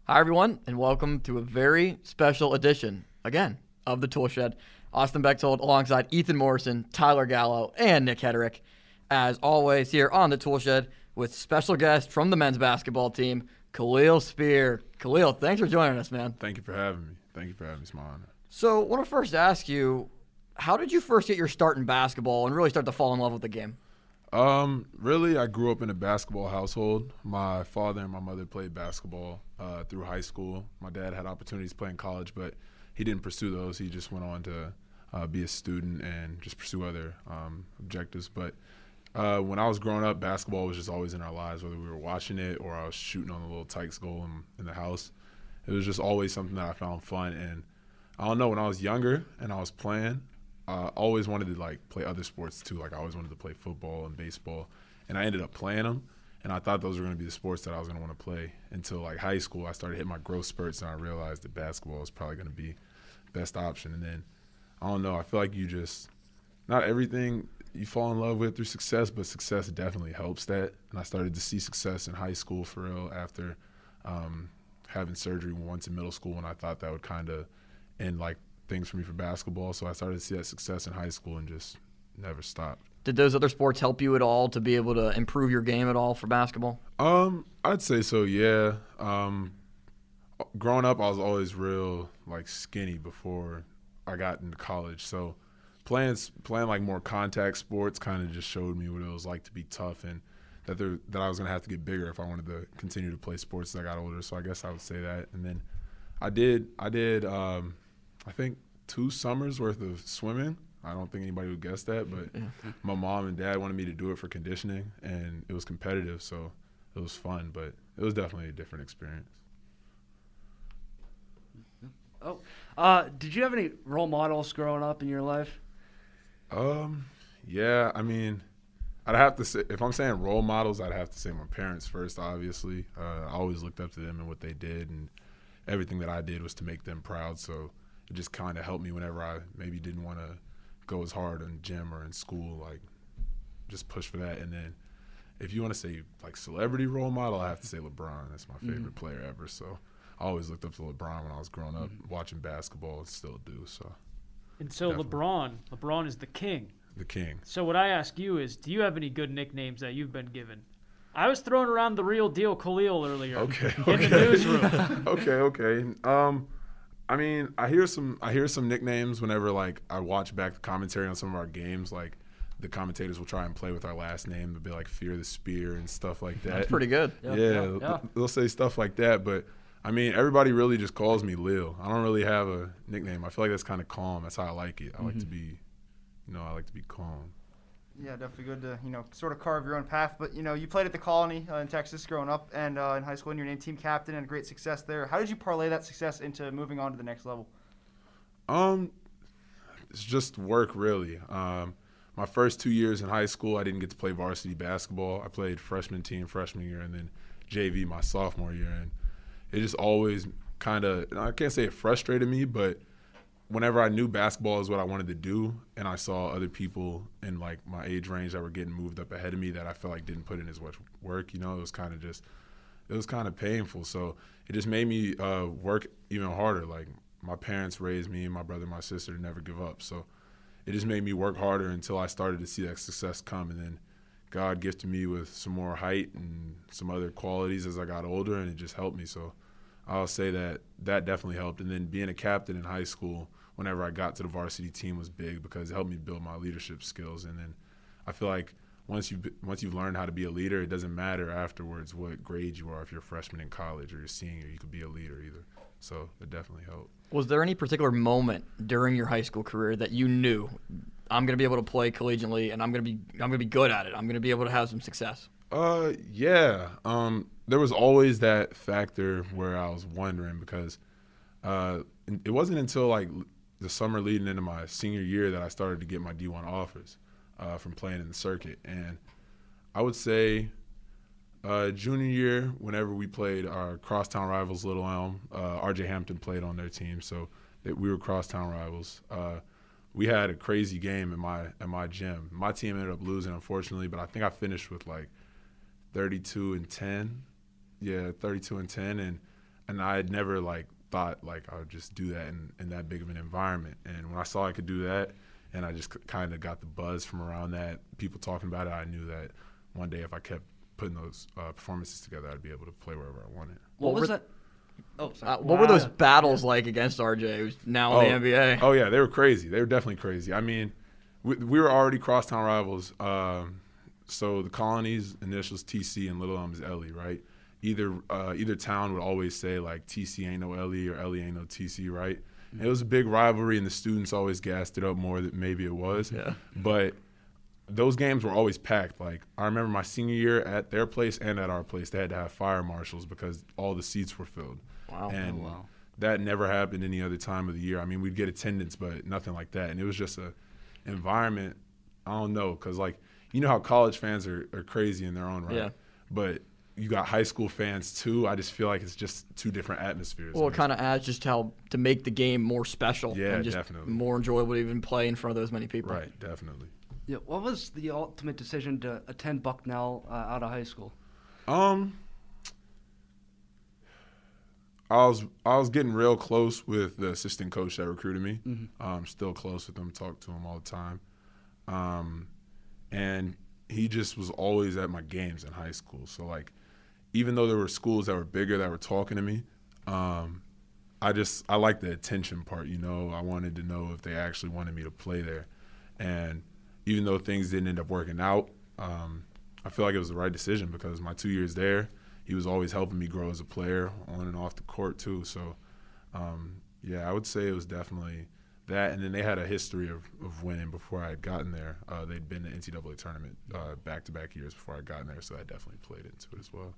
Hi, everyone, and welcome to a very special edition, again, of The Tool Shed. Austin Bechtold alongside Ethan Morrison, Tyler Gallo, and Nick Hederick. As always, here on The Tool Shed with special guest from the men's basketball team, Khalil Spear. Khalil, thanks for joining us, man. Thank you for having me. It's my honor. So I want to first ask you, how did you first get your start in basketball and really start to fall in love with the game? Really, I grew up in a basketball household. My father and my mother played basketball through high school. My dad had opportunities to play in college, but he didn't pursue those. He just went on to be a student and just pursue other objectives. But when I was growing up, basketball was just always in our lives, whether we were watching it or I was shooting on the little Tykes goal in the house. It was just always something that I found fun. And I don't know, when I was younger and I was playing, I always wanted to play other sports too. I always wanted to play football and baseball, and I ended up playing them. And I thought those were going to be the sports that I was going to want to play until high school. I started hitting my growth spurts, and I realized that basketball was probably going to be the best option. And then I don't know. I feel like not everything you fall in love with through success, but success definitely helps that. And I started to see success in high school for real after having surgery once in middle school, and I thought that would kind of end things for me for basketball. So I started to see that success in high school and just never stopped. Did those other sports help you at all to be able to improve your game at all for basketball? I'd say so, yeah. Growing up, I was always real skinny before I got into college. So playing more contact sports kind of just showed me what it was like to be tough, and that I was going to have to get bigger if I wanted to continue to play sports as I got older. So I guess I would say that. And then I did I think 2 summers worth of swimming. I don't think anybody would guess that, but my mom and dad wanted me to do it for conditioning, and it was competitive, so it was fun, but it was definitely a different experience. Did you have any role models growing up in your life? Yeah, I mean, I'd have to say, if I'm saying role models, I'd have to say my parents first, obviously. I always looked up to them and what they did, and everything that I did was to make them proud, so it just kind of helped me whenever I maybe didn't want to go as hard in gym or in school, just push for that. And then if you want to say celebrity role model, I have to say LeBron. That's my favorite player ever. So I always looked up to LeBron when I was growing up, watching basketball, and still do. So LeBron is the king. The king. So what I ask you is, do you have any good nicknames that you've been given? I was throwing around the real deal Khalil earlier in the newsroom. Okay. I mean, I hear some nicknames whenever I watch back the commentary on some of our games. The commentators will try and play with our last name. They'll be Fear the Spear and stuff like that. That's pretty good. Yeah. They'll say stuff like that. But I mean, everybody really just calls me Lil. I don't really have a nickname. I feel like that's kind of calm. That's how I like it. I like to be, I like to be calm. Yeah, definitely good to, sort of carve your own path. But, you played at the Colony in Texas growing up and in high school, and you're named team captain and great success there. How did you parlay that success into moving on to the next level? It's just work, really. My first 2 years in high school, I didn't get to play varsity basketball. I played freshman team freshman year and then JV my sophomore year. And it just always kind of, I can't say it frustrated me, but whenever I knew basketball is what I wanted to do, and I saw other people in my age range that were getting moved up ahead of me that I felt didn't put in as much work, it was kind of painful. So it just made me work even harder. My parents raised me and my brother and my sister to never give up. So it just made me work harder until I started to see that success come. And then God gifted me with some more height and some other qualities as I got older, and it just helped me. So I'll say that definitely helped. And then being a captain in high school, whenever I got to the varsity team, was big because it helped me build my leadership skills. And then I feel like once you've learned how to be a leader, it doesn't matter afterwards what grade you are. If you're a freshman in college or you're a senior, you could be a leader either. So it definitely helped. Was there any particular moment during your high school career that you knew, I'm going to be able to play collegiately and I'm going to be good at it. I'm going to be able to have some success? Yeah. There was always that factor where I was wondering because it wasn't until the summer leading into my senior year that I started to get my D1 offers from playing in the circuit. And I would say junior year, whenever we played our crosstown rivals, Little Elm, RJ Hampton played on their team, so we were crosstown rivals. We had a crazy game at my gym. My team ended up losing, unfortunately, but I think I finished with 32-10. Yeah, 32-10, and and I had never like thought like I would just do that in that big of an environment. And when I saw I could do that, and I just kind of got the buzz from around that, people talking about it, I knew that one day if I kept putting those performances together, I'd be able to play wherever I wanted. What was that? Oh, sorry. What were those battles like against RJ, who's now in the NBA? Oh, yeah, they were crazy. They were definitely crazy. I mean, we were already crosstown rivals. So the Colony's initials TC and Little Elm is Ellie, right? Either town would always say, like, TC ain't no Ellie or Ellie ain't no TC, right? Mm-hmm. It was a big rivalry, and the students always gassed it up more than maybe it was. Yeah. But those games were always packed. Like, I remember my senior year at their place and at our place, they had to have fire marshals because all the seats were filled. Wow. And that never happened any other time of the year. I mean, we'd get attendance, but nothing like that. And it was just a environment, I don't know, because, like, you know how college fans are crazy in their own right. Yeah. But you got high school fans, too. I just feel like it's just two different atmospheres. Well, it kind of adds just how to make the game more special. Yeah, and just definitely. More enjoyable to even play in front of those many people. Right, definitely. Yeah, what was the ultimate decision to attend Bucknell out of high school? I was getting real close with the assistant coach that recruited me. Mm-hmm. Still close with him, talk to him all the time. And he just was always at my games in high school. So, like, even though there were schools that were bigger that were talking to me, I liked the attention part, you know. I wanted to know if they actually wanted me to play there. And even though things didn't end up working out, I feel like it was the right decision because my 2 years there, he was always helping me grow as a player on and off the court too. So, yeah, I would say it was definitely that. And then they had a history of winning before I had gotten there. They'd been to the NCAA tournament back-to-back years before I got there, so that definitely played into it as well.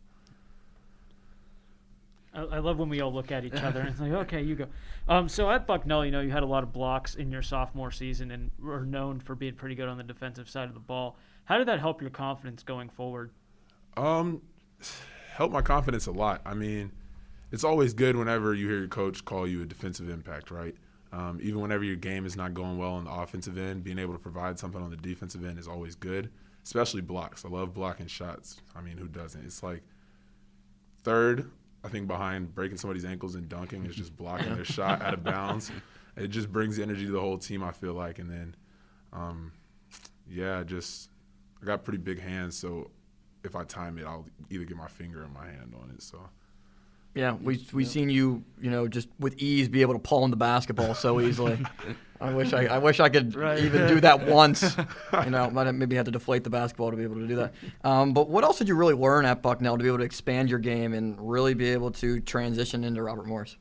I love when we all look at each other and it's like, okay, you go. So at Bucknell, you know, you had a lot of blocks in your sophomore season and were known for being pretty good on the defensive side of the ball. How did that help your confidence going forward? Helped my confidence a lot. I mean, it's always good whenever you hear your coach call you a defensive impact, right? Even whenever your game is not going well on the offensive end, being able to provide something on the defensive end is always good, especially blocks. I love blocking shots. I mean, who doesn't? It's like third, I think, behind breaking somebody's ankles and dunking is just blocking their shot out of bounds. It just brings energy to the whole team, I feel like. And then, I got pretty big hands, so if I time it, I'll either get my finger or my hand on it. So, yeah, we've seen you, you know, just with ease be able to palm the basketball so easily. I wish I could even do that once. You know, might have maybe had to deflate the basketball to be able to do that. But what else did you really learn at Bucknell to be able to expand your game and really be able to transition into Robert Morris?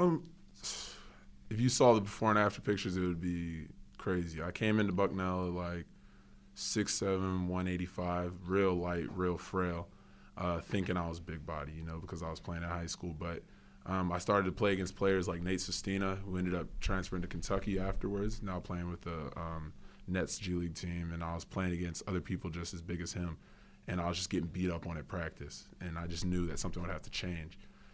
If you saw the before and after pictures, it would be crazy. I came into Bucknell at like 6'7", 185, real light, real frail, thinking I was big body, you know, because I was playing at high school. But I started to play against players like Nate Sestina, who ended up transferring to Kentucky afterwards, now playing with the Nets G League team. And I was playing against other people just as big as him. And I was just getting beat up on at practice. And I just knew that something would have to change.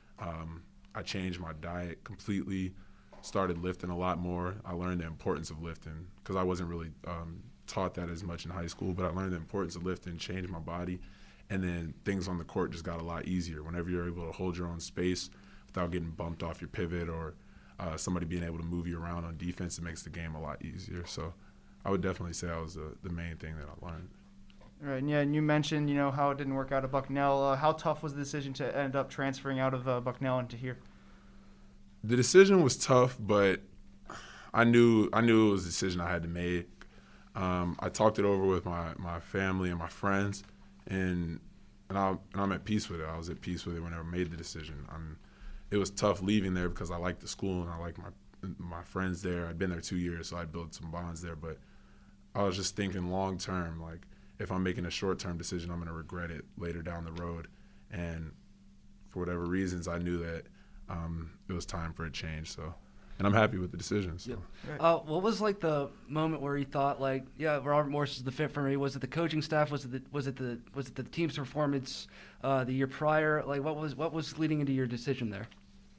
I changed my diet completely, started lifting a lot more. I learned the importance of lifting because I wasn't really taught that as much in high school, but I learned the importance of lifting, changed my body, and then things on the court just got a lot easier. Whenever you're able to hold your own space without getting bumped off your pivot or somebody being able to move you around on defense, it makes the game a lot easier. So I would definitely say that was the main thing that I learned. All right, and yeah, and you mentioned, you know, how it didn't work out at Bucknell. How tough was the decision to end up transferring out of Bucknell into here? The decision was tough, but I knew it was a decision I had to make. I talked it over with my family and my friends, and I'm at peace with it. I was at peace with it whenever I made the decision. It was tough leaving there because I liked the school and I liked my friends there. I'd been there 2 years, so I built some bonds there. But I was just thinking long term, like if I'm making a short term decision, I'm going to regret it later down the road. And for whatever reasons, I knew that it was time for a change. So. And I'm happy with the decision. So. Yeah. What was like the moment where you thought like, yeah, Robert Morris is the fit for me? Was it the coaching staff? Was it the team's performance the year prior? Like what was leading into your decision there?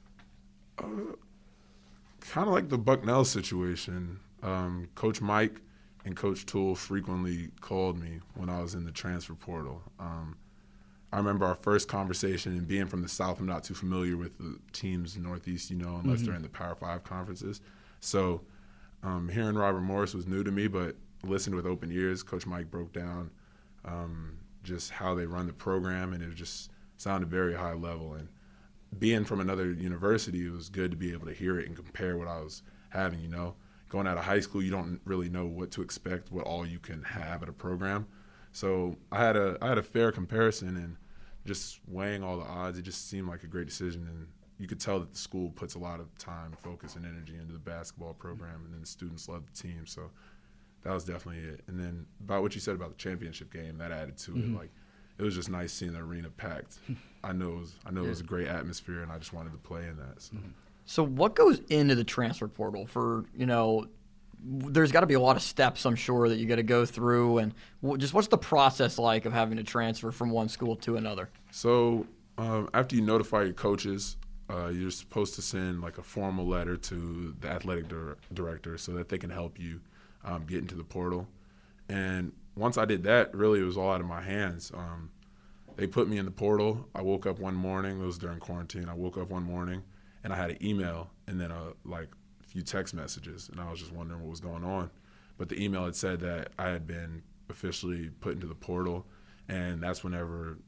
Kind of like the Bucknell situation. Coach Mike and Coach Toole frequently called me when I was in the transfer portal. I remember our first conversation, and being from the South, I'm not too familiar with the teams in the Northeast, unless they're in the Power 5 conferences. So hearing Robert Morris was new to me, but listened with open ears. Coach Mike broke down just how they run the program, and it just sounded very high level. And being from another university, it was good to be able to hear it and compare what I was having, Going out of high school, you don't really know what to expect, what all you can have at a program. So I had a fair comparison, and just weighing all the odds, it just seemed like a great decision. And you could tell that the school puts a lot of time, focus, and energy into the basketball program, and then the students love the team. So that was definitely it. And then about what you said about the championship game, that added to it. Like, it was just nice seeing the arena packed. I know it was a great atmosphere, and I just wanted to play in that. So what goes into the transfer portal for, there's got to be a lot of steps, I'm sure, that you got to go through. And just what's the process like of having to transfer from one school to another? So after you notify your coaches, you're supposed to send like a formal letter to the athletic director so that they can help you get into the portal. And once I did that, really it was all out of my hands. They put me in the portal. I woke up one morning. It was during quarantine. I woke up one morning, and I had an email and then a few text messages, and I was just wondering what was going on. But the email had said that I had been officially put into the portal, and that's whenever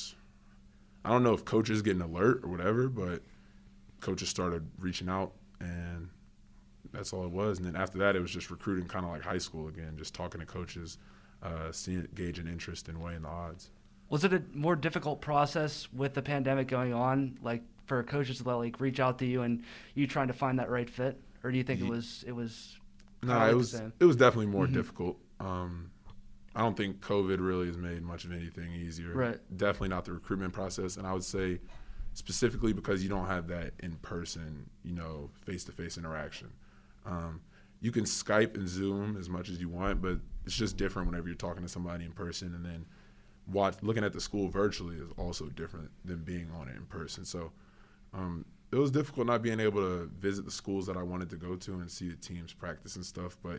I don't know if coaches get an alert or whatever, but coaches started reaching out, and that's all it was. And then after that, it was just recruiting, kind of like high school again, just talking to coaches, gauging interest and weighing the odds. Was it a more difficult process with the pandemic going on, like for coaches to reach out to you and you trying to find that right fit, or do you think it was? No, it was definitely more difficult. I don't think COVID really has made much of anything easier. Right. Definitely not the recruitment process, and I would say specifically because you don't have that in person, face-to-face interaction. You can Skype and Zoom as much as you want, but it's just different whenever you're talking to somebody in person, and then looking at the school virtually is also different than being on it in person. So it was difficult not being able to visit the schools that I wanted to go to and see the teams practice and stuff. But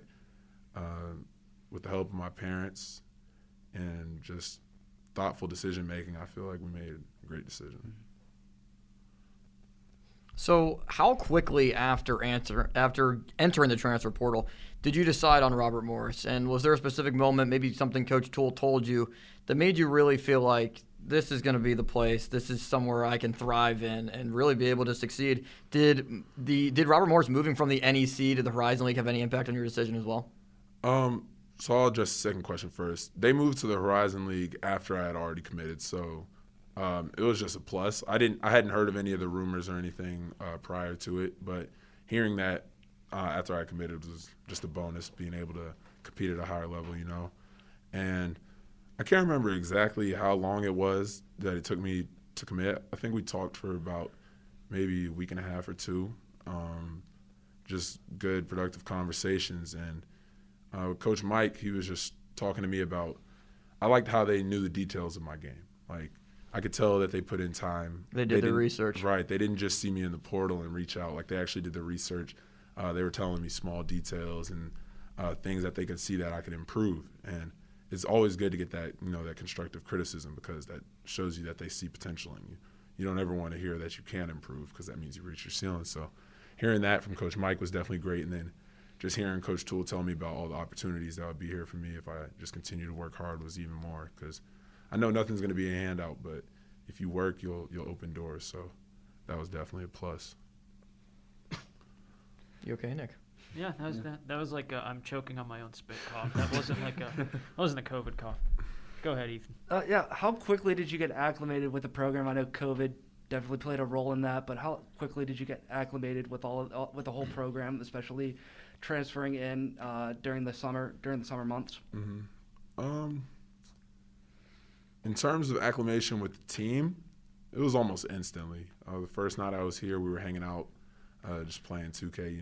with the help of my parents and just thoughtful decision making, I feel like we made a great decision. So how quickly after entering the transfer portal did you decide on Robert Morris? And was there a specific moment, maybe something Coach Toole told you, that made you really feel like this is going to be the place, this is somewhere I can thrive in and really be able to succeed? Did Robert Morris moving from the NEC to the Horizon League have any impact on your decision as well? So I'll address the second question first. They moved to the Horizon League after I had already committed, so it was just a plus. I hadn't heard of any of the rumors or anything prior to it, but hearing that after I committed was just a bonus, being able to compete at a higher level, And I can't remember exactly how long it was that it took me to commit. I think we talked for about maybe a week and a half or two, just good, productive conversations. And Coach Mike, he was just talking to me about, I liked how they knew the details of my game. Like, I could tell that they put in time. They did their research. Right. They didn't just see me in the portal and reach out. Like, they actually did the research. They were telling me small details and things that they could see that I could improve. And it's always good to get that, that constructive criticism, because that shows you that they see potential in you. You don't ever want to hear that you can't improve, because that means you reach your ceiling. So hearing that from Coach Mike was definitely great. And then just hearing Coach Toole tell me about all the opportunities that would be here for me if I just continue to work hard was even more, because I know nothing's going to be a handout, but if you work, you'll open doors. So that was definitely a plus. You okay, Nick? Yeah, that was like I'm choking on my own spit cough. That wasn't a COVID cough. Go ahead, Ethan. Yeah, how quickly did you get acclimated with the program? I know COVID definitely played a role in that, but how quickly did you get acclimated with with the whole program, especially transferring in during the summer months? Mm-hmm. In terms of acclimation with the team, it was almost instantly. The first night I was here, we were hanging out, just playing 2K,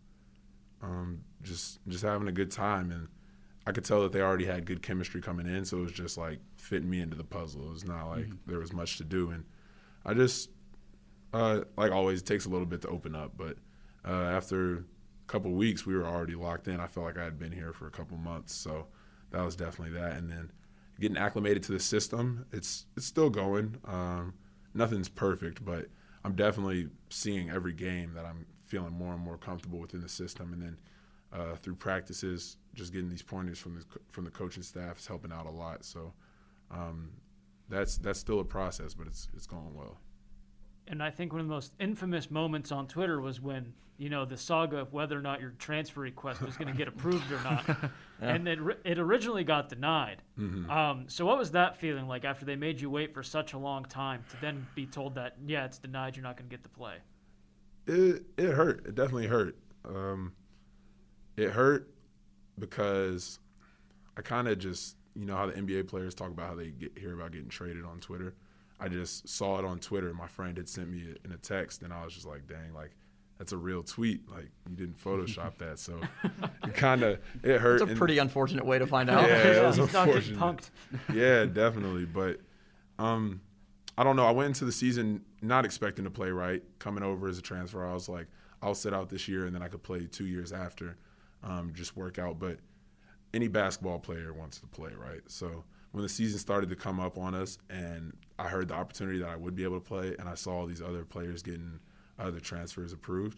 just having a good time. And I could tell that they already had good chemistry coming in, so it was just like fitting me into the puzzle. It was not like there was much to do. And I just, like always, it takes a little bit to open up. But after a couple of weeks, we were already locked in. I felt like I had been here for a couple months, so that was definitely that. And then getting acclimated to the system. It's still going. Nothing's perfect, but I'm definitely seeing every game that I'm feeling more and more comfortable within the system. And then through practices, just getting these pointers from the coaching staff is helping out a lot. So that's still a process, but it's going well. And I think one of the most infamous moments on Twitter was when, the saga of whether or not your transfer request was going to get approved or not. Yeah. And it originally got denied. Mm-hmm. So what was that feeling like after they made you wait for such a long time to then be told that, yeah, it's denied, you're not going to get to play? It hurt. It definitely hurt. It hurt because I kind of just, how the NBA players talk about how they hear about getting traded on Twitter. I just saw it on Twitter. My friend had sent me it in a text, and I was just like, dang, like, that's a real tweet. Like, you didn't Photoshop that. So it hurt. It's a pretty unfortunate way to find out. Yeah, it was He's unfortunate. Not getting punked. Yeah, definitely. But I don't know. I went into the season not expecting to play right. Coming over as a transfer, I was like, I'll sit out this year, and then I could play 2 years after, just work out. But any basketball player wants to play, right? So when the season started to come up on us and I heard the opportunity that I would be able to play and I saw all these other players getting other transfers approved,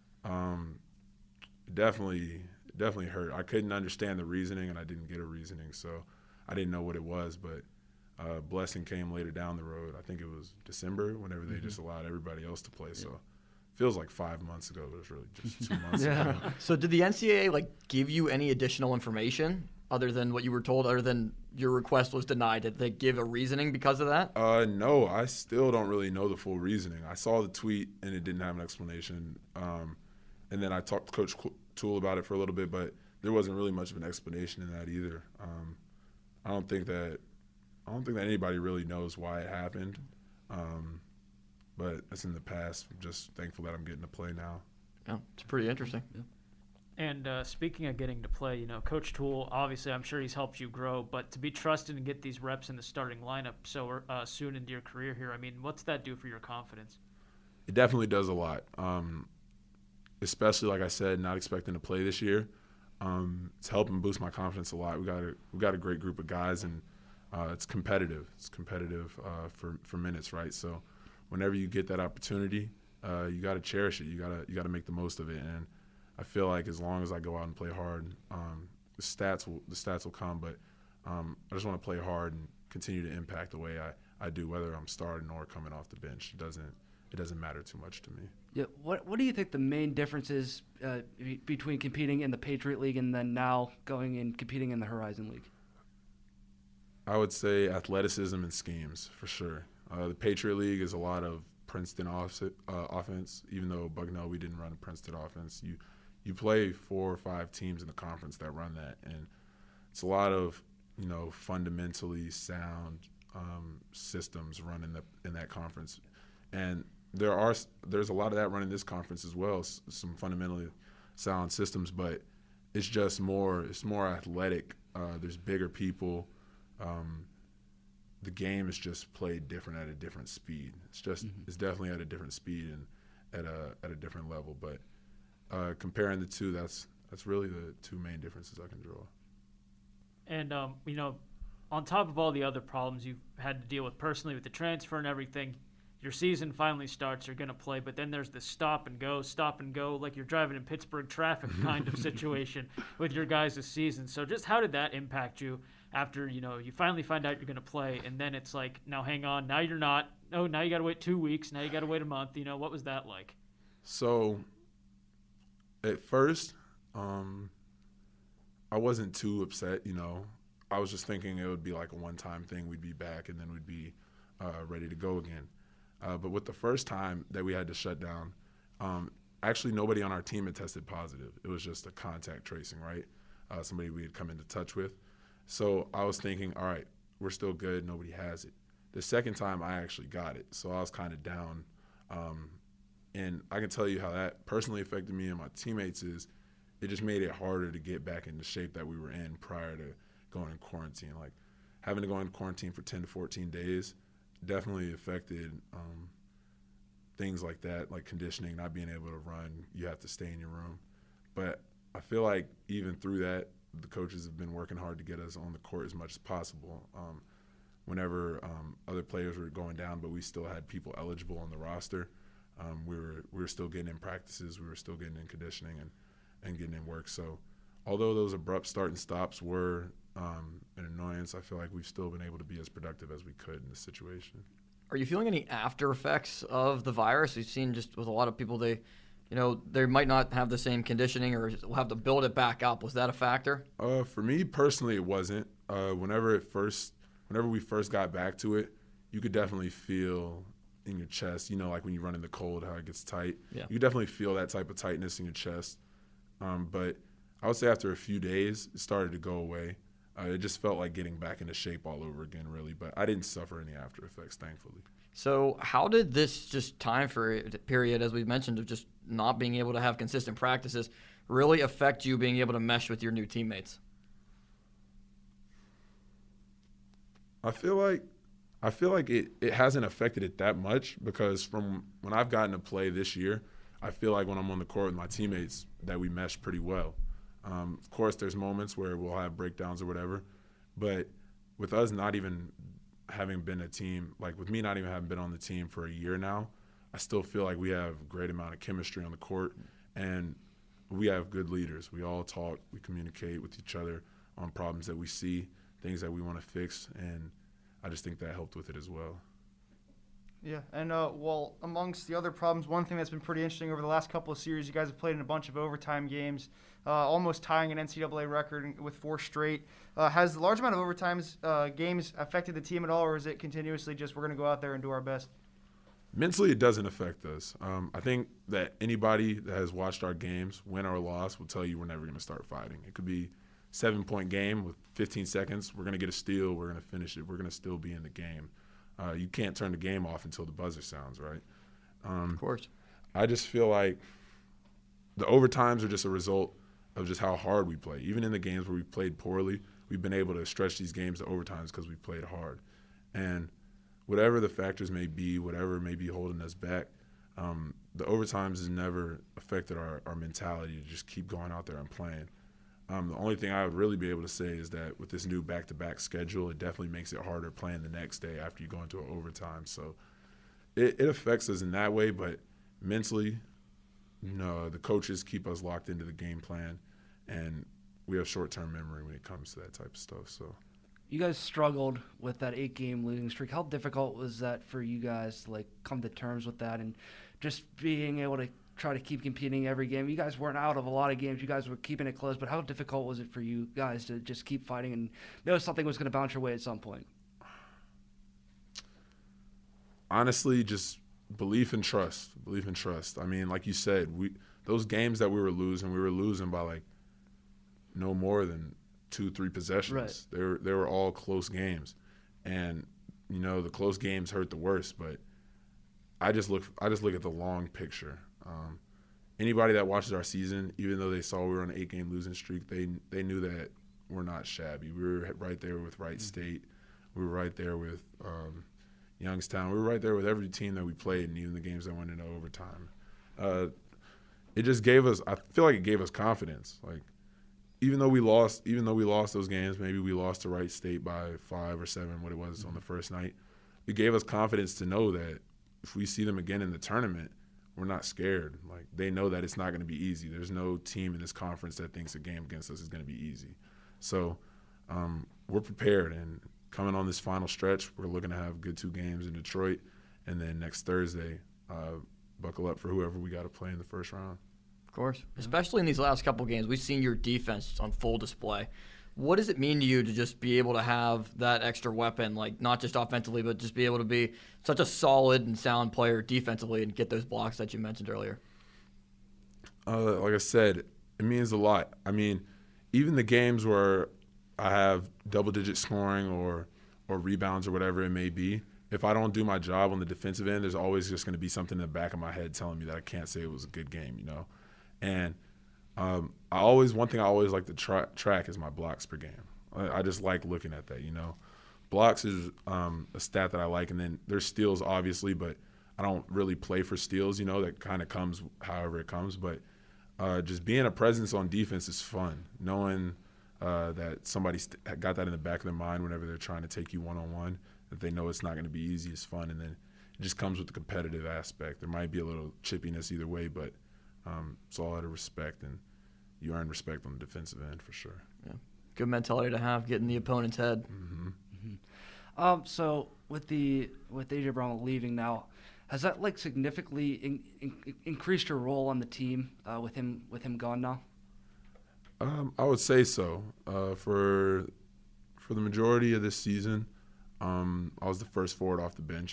definitely hurt. I couldn't understand the reasoning and I didn't get a reasoning, so I didn't know what it was, but blessing came later down the road. I think it was December whenever they just allowed everybody else to play, so feels like 5 months ago, but it was really just 2 months ago. So did the NCAA give you any additional information other than what you were told, other than your request was denied? Did they give a reasoning because of that? No, I still don't really know the full reasoning. I saw the tweet and it didn't have an explanation. And then I talked to Coach Toole about it for a little bit, but there wasn't really much of an explanation in that either. I don't think that anybody really knows why it happened. But it's in the past. I'm just thankful that I'm getting to play now. Yeah, it's pretty interesting. Yeah. And speaking of getting to play, Coach Toole, obviously I'm sure he's helped you grow, but to be trusted and get these reps in the starting lineup so soon into your career here, I mean, what's that do for your confidence? It definitely does a lot, especially, like I said, not expecting to play this year. It's helping boost my confidence a lot. We got a great group of guys, and it's competitive. It's competitive for minutes, right? So whenever you get that opportunity, you got to cherish it. You got to make the most of it. And I feel like as long as I go out and play hard, the stats will come. But I just want to play hard and continue to impact the way I do, whether I'm starting or coming off the bench. It doesn't matter too much to me. Yeah. What do you think the main difference is between competing in the Patriot League and then now going and competing in the Horizon League? I would say athleticism and schemes for sure. The Patriot League is a lot of Princeton offense. Even though Bucknell, we didn't run a Princeton offense. You play 4 or 5 teams in the conference that run that, and it's a lot of fundamentally sound systems run in that conference, and there's a lot of that running this conference as well. Some fundamentally sound systems, but it's just more athletic. There's bigger people. The game is just played different at a different speed. It's definitely at a different speed and at a different level. But comparing the two, that's really the two main differences I can draw. And on top of all the other problems you've had to deal with personally with the transfer and everything, your season finally starts. You're going to play, but then there's this stop and go, like you're driving in Pittsburgh traffic kind of situation with your guys' season. So just how did that impact you after, you finally find out you're going to play, and then it's like, now hang on, now you're not. Oh, now you got to wait 2 weeks. Now you got to wait a month. What was that like? So at first, I wasn't too upset, I was just thinking it would be like a one-time thing. We'd be back, and then we'd be ready to go again. But with the first time that we had to shut down, actually nobody on our team had tested positive. It was just a contact tracing, right? Somebody we had come into touch with. So I was thinking, all right, we're still good. Nobody has it. The second time I actually got it, so I was kind of down. And I can tell you how that personally affected me and my teammates is it just made it harder to get back in the shape that we were in prior to going in quarantine. Like having to go into quarantine for 10 to 14 days definitely affected things like that, like conditioning, not being able to run. You have to stay in your room. But I feel like even through that, the coaches have been working hard to get us on the court as much as possible. Whenever other players were going down, but we still had people eligible on the roster, we were still getting in practices, we were still getting in conditioning and getting in work. So although those abrupt start and stops were an annoyance, I feel like we've still been able to be as productive as we could in this situation. Are you feeling any after effects of the virus? We've seen just with a lot of people, they might not have the same conditioning or will have to build it back up. Was that a factor? For me personally, it wasn't. Whenever we first got back to it, you could definitely feel in your chest, like when you run in the cold, how it gets tight. Yeah. You definitely feel that type of tightness in your chest. But I would say after a few days, it started to go away. It just felt like getting back into shape all over again, really. But I didn't suffer any after effects, thankfully. So how did this just time period, as we mentioned, of just not being able to have consistent practices, really affect you being able to mesh with your new teammates? I feel like it hasn't affected it that much, because from when I've gotten to play this year, I feel like when I'm on the court with my teammates that we mesh pretty well. Of course, there's moments where we'll have breakdowns or whatever, but with us not even having been a team, like with me not even having been on the team for a year now, I still feel like we have a great amount of chemistry on the court, and we have good leaders. We all talk, we communicate with each other on problems that we see, things that we want to fix, and I just think that helped with it as well. Yeah, and well, amongst the other problems, one thing that's been pretty interesting over the last couple of series, you guys have played in a bunch of overtime games, almost tying an NCAA record with 4 straight. Has the large amount of overtimes games affected the team at all, or is it continuously just we're going to go out there and do our best? Mentally, it doesn't affect us. I think that anybody that has watched our games, win or loss, will tell you we're never going to start fighting. It could be 7-point game with 15 seconds. We're going to get a steal. We're going to finish it. We're going to still be in the game. You can't turn the game off until the buzzer sounds, right? Of course. I just feel like the overtimes are just a result of just how hard we play. Even in the games where we played poorly, we've been able to stretch these games to overtimes because we played hard. And whatever the factors may be, whatever may be holding us back, the overtimes has never affected our mentality to just keep going out there and playing. The only thing I would really be able to say is that with this new back-to-back schedule, it definitely makes it harder playing the next day after you go into an overtime. So it affects us in that way, but mentally, the coaches keep us locked into the game plan, and we have short-term memory when it comes to that type of stuff. So You guys struggled with that 8-game losing streak. How difficult was that for you guys to come to terms with that and just being able to try to keep competing every game? You guys weren't out of a lot of games. You guys were keeping it close, but how difficult was it for you guys to just keep fighting and know something was going to bounce your way at some point? Honestly, just belief and trust. I mean, like you said, those games that we were losing by no more than 2-3 possessions. Right. They were all close games, and the close games hurt the worst. But I just look at the long picture. Anybody that watches our season, even though they saw we were on an 8-game losing streak, they knew that we're not shabby. We were right there with Wright State. We were right there with Youngstown. We were right there with every team that we played, and even the games that went into overtime. It just gave us. I feel like it gave us confidence. Even though we lost those games, maybe we lost to Wright State by 5 or 7, what it was on the first night. It gave us confidence to know that if we see them again in the tournament, we're not scared. They know that it's not going to be easy. There's no team in this conference that thinks a game against us is going to be easy. So we're prepared, and coming on this final stretch, we're looking to have good 2 games in Detroit, and then next Thursday, buckle up for whoever we got to play in the first round. Of course. Especially in these last couple games, we've seen your defense on full display. What does it mean to you to just be able to have that extra weapon, not just offensively, but just be able to be such a solid and sound player defensively and get those blocks that you mentioned earlier? Like I said, it means a lot. I mean, even the games where I have double-digit scoring or rebounds or whatever it may be, if I don't do my job on the defensive end, there's always just going to be something in the back of my head telling me that I can't say it was a good game, And one thing I always like to track is my blocks per game. I just like looking at that, Blocks is a stat that I like, and then there's steals, obviously, but I don't really play for steals, that kind of comes however it comes. But just being a presence on defense is fun. Knowing that somebody got that in the back of their mind whenever they're trying to take you one-on-one, that they know it's not going to be easy, it's fun, and then it just comes with the competitive aspect. There might be a little chippiness either way, but it's all out of respect, and you earn respect on the defensive end for sure. Yeah. Good mentality to have, getting the opponent's head. Mm-hmm. So with AJ Brown leaving now, has that like significantly increased your role on the team with him gone now? I would say so. For the majority of this season, I was the first forward off the bench.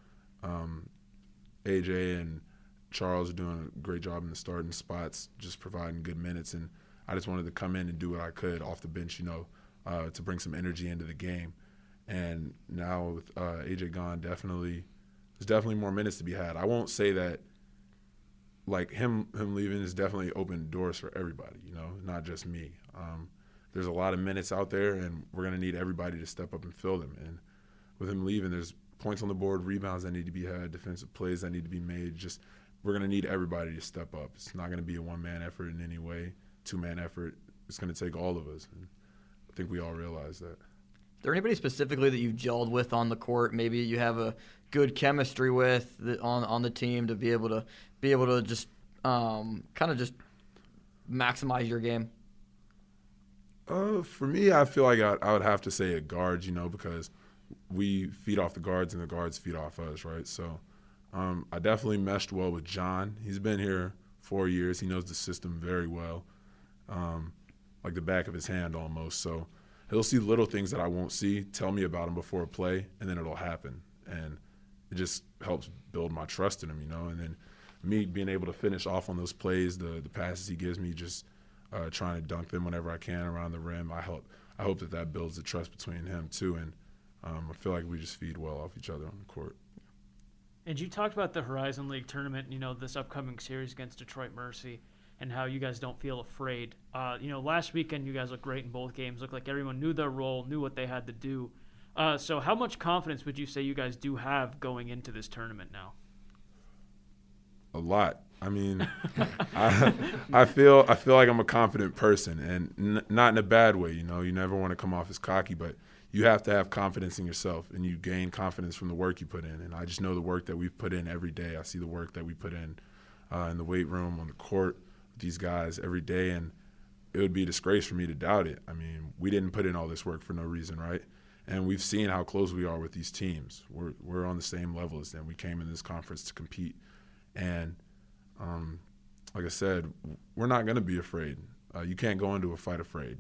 AJ and Charles are doing a great job in the starting spots, just providing good minutes, and I just wanted to come in and do what I could off the bench, to bring some energy into the game. And now with AJ gone, there's definitely more minutes to be had. I won't say that like him leaving has definitely opened doors for everybody, not just me. There's a lot of minutes out there, and we're going to need everybody to step up and fill them. And with him leaving, there's points on the board, rebounds that need to be had, defensive plays that need to be made. Just we're going to need everybody to step up. It's not going to be a one-man effort in any way, two-man effort. It's going to take all of us, and I think we all realize that. Is there anybody specifically that you've gelled with on the court? Maybe you have a good chemistry with on the team to be able to just kind of just maximize your game. For me, I feel like I would have to say a guard, because we feed off the guards and the guards feed off us, right? So I definitely meshed well with John. He's been here 4 years. He knows the system very well, like the back of his hand almost. So he'll see little things that I won't see, tell me about him before a play, and then it'll happen. And it just helps build my trust in him, And then me being able to finish off on those plays, the passes he gives me, just trying to dunk them whenever I can around the rim, I hope that builds the trust between him too. And I feel like we just feed well off each other on the court. And you talked about the Horizon League tournament, this upcoming series against Detroit Mercy, and how you guys don't feel afraid. Last weekend you guys looked great in both games. Looked like everyone knew their role, knew what they had to do. So how much confidence would you say you guys do have going into this tournament now? A lot. I mean, I feel like I'm a confident person, and not in a bad way. You never want to come off as cocky, but you have to have confidence in yourself, and you gain confidence from the work you put in. And I just know the work that we've put in every day. I see the work that we put in the weight room, on the court, with these guys every day, and it would be a disgrace for me to doubt it. I mean, we didn't put in all this work for no reason, right? And we've seen how close we are with these teams. We're on the same level as them. We came in this conference to compete, and like I said, we're not going to be afraid. You can't go into a fight afraid.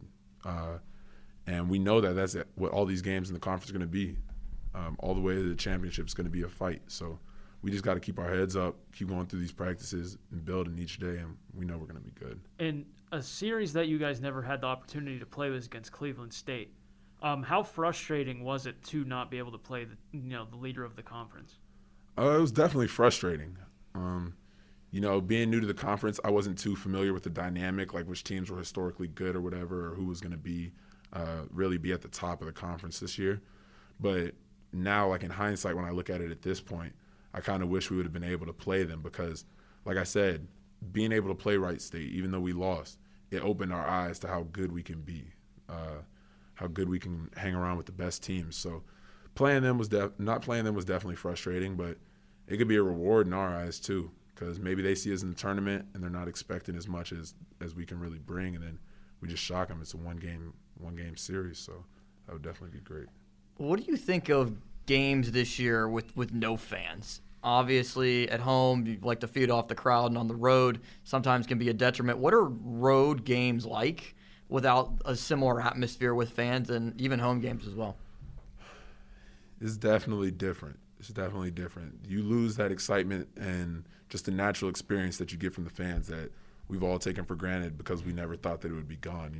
And we know that that's what all these games in the conference are going to be. All the way to the championship is going to be a fight. So we just got to keep our heads up, keep going through these practices and building each day, and we know we're going to be good. And a series that you guys never had the opportunity to play was against Cleveland State. How frustrating was it to not be able to play the leader of the conference? It was definitely frustrating. Being new to the conference, I wasn't too familiar with the dynamic, like which teams were historically good or whatever, or who was going to be really be at the top of the conference this year. But now, like in hindsight, when I look at it at this point, I kind of wish we would have been able to play them because, like I said, being able to play Wright State, even though we lost, it opened our eyes to how good we can be, how good we can hang around with the best teams. So not playing them was definitely frustrating, but it could be a reward in our eyes too, because maybe they see us in the tournament and they're not expecting as much as we can really bring, and then we just shock them. It's a one game series, so that would definitely be great. What do you think of games this year with no fans? Obviously, at home, you like to feed off the crowd, and on the road, sometimes can be a detriment. What are road games like without a similar atmosphere with fans, and even home games as well? It's definitely different. You lose that excitement and just the natural experience that you get from the fans that we've all taken for granted because we never thought that it would be gone,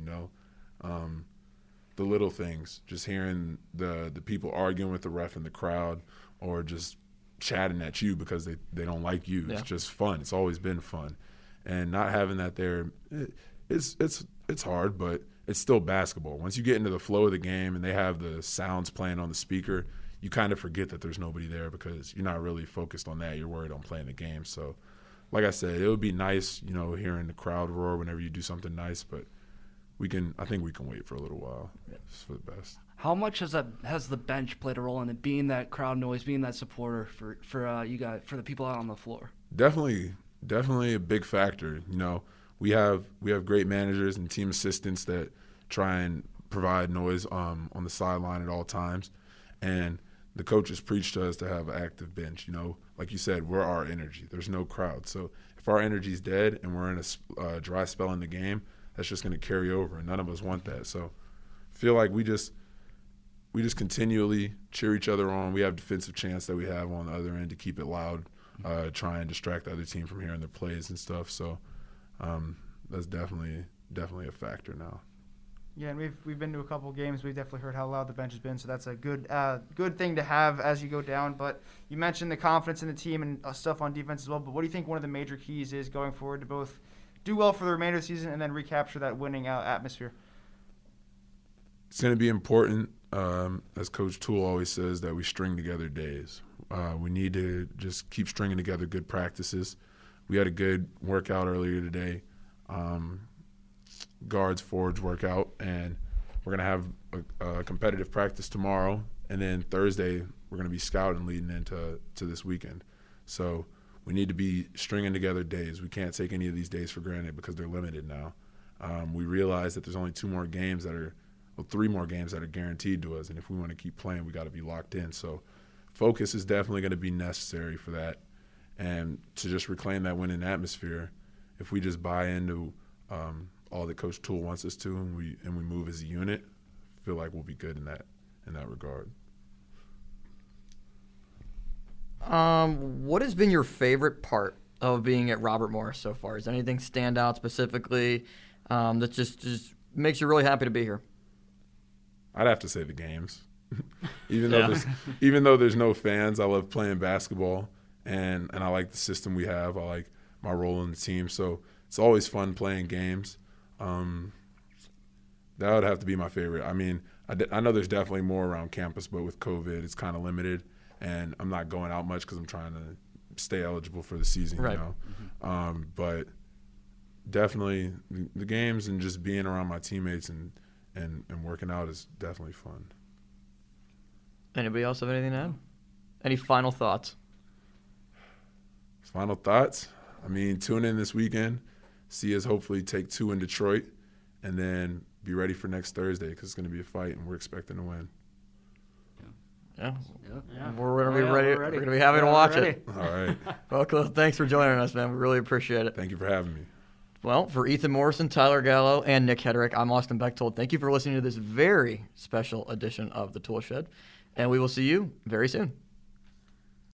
The little things, just hearing the people arguing with the ref in the crowd or just chatting at you because they don't like you. Yeah. It's just fun. It's always been fun. And not having that there, it's hard, but it's still basketball. Once you get into the flow of the game and they have the sounds playing on the speaker, you kind of forget that there's nobody there because you're not really focused on that. You're worried on playing the game. So, like I said, it would be nice, hearing the crowd roar whenever you do something nice, but I think we can wait for a little while. It's for the best. How much has the bench played a role in it, being that crowd noise, being that supporter for you guys, for the people out on the floor? Definitely a big factor. You know, we have great managers and team assistants that try and provide noise on the sideline at all times, and the coaches preach to us to have an active bench. You know, like you said, we're our energy. There's no crowd, so if our energy's dead and we're in a dry spell in the game, that's just going to carry over, and none of us want that. So I feel like we just continually cheer each other on. We have defensive chants that we have on the other end to keep it loud, try and distract the other team from hearing their plays and stuff. So that's definitely a factor now. Yeah, and we've been to a couple games. We've definitely heard how loud the bench has been, so that's a good thing to have as you go down. But you mentioned the confidence in the team and stuff on defense as well. But what do you think one of the major keys is going forward to both do well for the remainder of the season and then recapture that winning atmosphere? It's going to be important, as Coach Toole always says, that we string together days. We need to just keep stringing together good practices. We had a good workout earlier today. Guards, forwards workout, and we're going to have a competitive practice tomorrow, and then Thursday we're going to be scouting leading into this weekend. So we need to be stringing together days. We can't take any of these days for granted because they're limited now. We realize that there's only 3 more games that are guaranteed to us, and if we want to keep playing, we got to be locked in. So focus is definitely going to be necessary for that, and to just reclaim that winning atmosphere. If we just buy into all that Coach Toole wants us to, and we move as a unit, I feel like we'll be good in that regard. What has been your favorite part of being at Robert Morris so far? Does anything stand out specifically that just makes you really happy to be here? I'd have to say the games. even though there's no fans, I love playing basketball, and I like the system we have. I like my role in the team, so it's always fun playing games. That would have to be my favorite. I mean, I know there's definitely more around campus, but with COVID, it's kind of limited, and I'm not going out much because I'm trying to stay eligible for the season. Right. You know? Mm-hmm. But definitely the games and just being around my teammates and working out is definitely fun. Anybody else have anything to add? Any final thoughts? Final thoughts? I mean, tune in this weekend. See us hopefully take 2 in Detroit, and then be ready for next Thursday because it's going to be a fight, and we're expecting to win. Yeah. Yeah. We're going to be ready. We're We're ready. going to be happy to watch it. All right. Well, Cliff, thanks for joining us, man. We really appreciate it. Thank you for having me. Well, for Ethan Morrison, Tyler Gallo, and Nick Hedrick, I'm Austin Bechtold. Thank you for listening to this very special edition of The Tool Shed, and we will see you very soon.